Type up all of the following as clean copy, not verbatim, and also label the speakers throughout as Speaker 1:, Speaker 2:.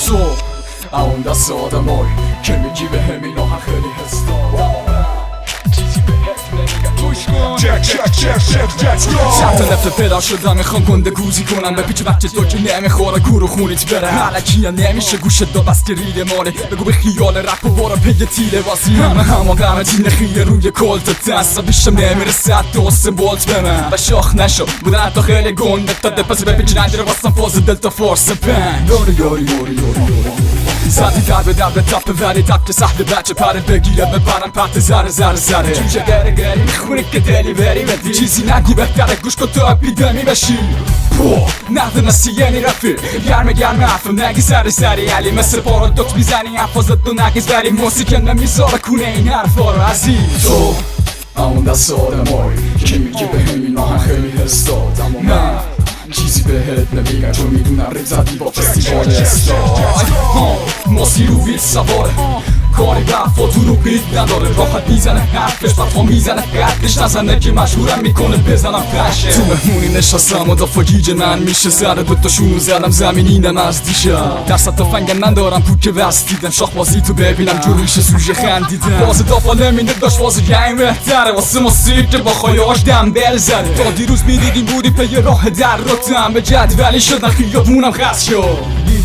Speaker 1: تو اون دست آدمایی که میگی به همین آهن خیلی حسدا چیزی بهت نمیگم توش کن چند تا نفت پیدا شدم میخوام گنده گوزی کنم به پیچ بچه تو که نمیخوره گور و خونیت بره ملکی یا نمیشه گوشت دا بس که ریده ماله بگو به خیال رپ و بارا پی تیره واسی همه غم تین خیه روی کلت دست بیشم نمیرسه حتی واسه بولت به من و شاخ نشو بودن حتی خیلی گنده تا دپسی به پیچ نجره واسم فاز دلتا فورس بند یاری زدی در به تپ ولی تپ که سهل بچه پره بگیره ببرم پرت زره جوجه گره میخونه که دلی بری بدی چیزی نگی بهتره گوش کن تو اپیدمی بشی نقد نسی یعنی رفیق گرم حرفم نگی سری علی مثل پارادوکس میزنی حفاظت دو نگیز بری موسیقی نمیذاره کنه این حرفا رو عزیز تو اون دست آدمایی که میگی به همین آهن خیلی حس داد اما من چیزی بهت نمیگم چون میدونم ریب زدی با فستیوال استاد ماسی رو ویل سواره کاری رفت و تو رو بیت نداره راحت میزنه حرفش بطفا میزنه قدش نزنه که مشهورم میکنه بزنم پشه تو مهمونی نشستم و دافا گیج من میشه زره دوتاشونو زدم زمین اینم از دیشم درصد تا فنگم ندارم پوک وست دیدم شاخ بازی تو ببینم جوریش سوژه خندیدم باز دافا نمینه داشت باز گنگ بهتره واسه موسیقی که با خایاش دنبل زده تا دیروز میدیدیم بودی پی راه در رو تم به جدولی شدن خیابونم خست شد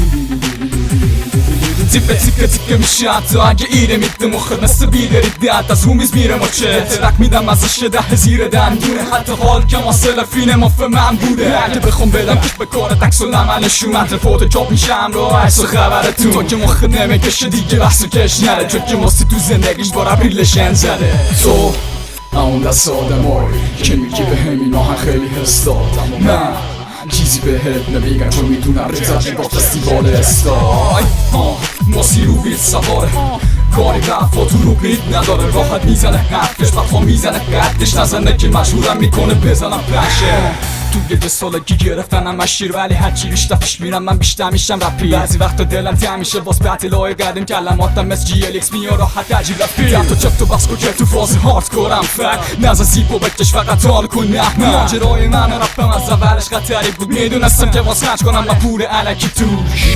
Speaker 1: تیکه میشه حتی اگه ایره میده مخت مثل بیداری دهت از رومیز میره مچه ترک میدم ازش 10 زیر دندونه حتی حال که ماسل فیلم مف من بوده اگه بخوام بدم پیش به کار تکس و لمنشون متن فوت جاب میشم رو عکس و خبرتون تو که مخت نمیکشه دیگه بحث و کش نره چون که ماستی تو زندگیش با رپ ریلشن زده تو اون دست آدمایی که میگی به همین آهن خیلی حس داد اما من چیزی بهت نمیگم چون میدونم ریب زدی با فستیوال استاد ماسی رو ویل سواره کاری رفت و تو رو بیت نداره راحت میزنه حرفش بطفا میزنه قدش نزنه که مشهورم میکنه بزنم پشه تو یه سالگی گرفتنم از شیر ولی هرچی بیشتر پیش میرم من بیشتر میشم رپی بعضی وقتا دلم تنگ میشه واس بتلای قدیم کلماتم مثل جی ال ایکس میاد راحت عجیب رپی تو چپ تو بس که تو فاز هاردکورم فک نزا زیپ و بکش فقط حال کن نه ماجرای من و رپم از اولش خطری بود میدونستم که واس خرج کنم و پول الکی توش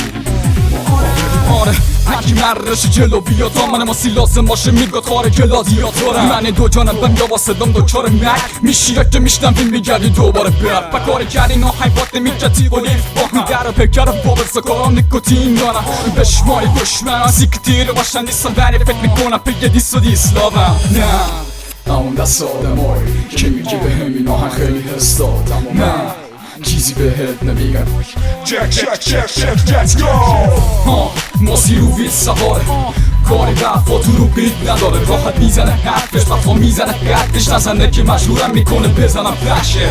Speaker 1: آره هرکی مرش جلو بیاد تا من ماسی لازم باشه میگاد خاره گلادیاتورم من دو جانم بم یا واسه دم دوچار مک میشی که میشتم فیلم میگردی دوباره برد بکاری کردی نا حیبات میکتی و لیف با در پیکر بابل سکارم نیکوتین دارم بشماری دشمن از یک تیر باشن نیستم ولی فکر میکنم پیگه دیست و دیسلاوم نه اون دست آدمایی که میگی به همین آهن خیلی حس داد اما من چیزی بهت نمیگم let's go ماسی رو ویل سواره کاری رفت و تو رو بیت نداره راحت میزنه حرفش بطفا میزنه قدش نزنه که مشهورم میکنه بزنم پشه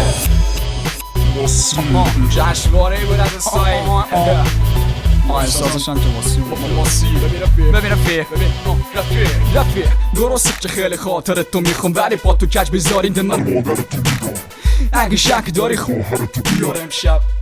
Speaker 1: جشنواره بود از سای احساسش هم که ماسی ببین رفیق درسته که خیلی خاطرت تو میخوام ولی با تو کج بذارین من اگه شک داری خواهرت تو بیار امشب